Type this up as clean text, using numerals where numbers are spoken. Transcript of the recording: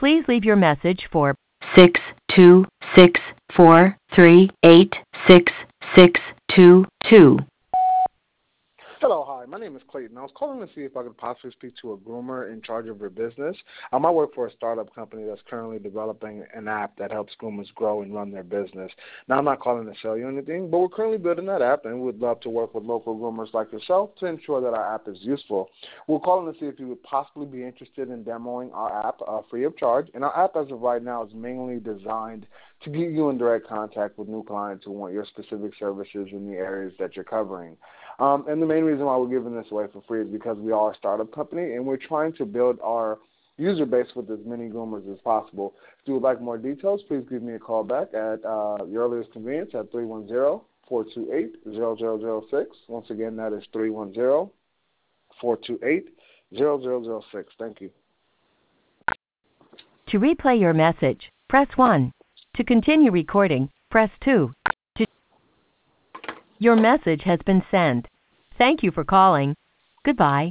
Please leave your message for 62643866622. Hello, hi. My name is Clayton. I was calling to see if I could possibly speak to a groomer in charge of your business. I work for a startup company that's currently developing an app that helps groomers grow and run their business. Now, I'm not calling to sell you anything, but we're currently building that app, and we'd love to work with local groomers like yourself to ensure that our app is useful. We're calling to see if you would possibly be interested in demoing our app free of charge. And our app, as of right now, is mainly designed to get you in direct contact with new clients who want your specific services in the areas that you're covering. And the main reason why we're giving this away for free is because we are a startup company, and we're trying to build our user base with as many groomers as possible. If you would like more details, please give me a call back at your earliest convenience at 310-428-0006. Once again, that is 310-428-0006. Thank you. To replay your message, press 1. To continue recording, press 2. Your message has been sent. Thank you for calling. Goodbye.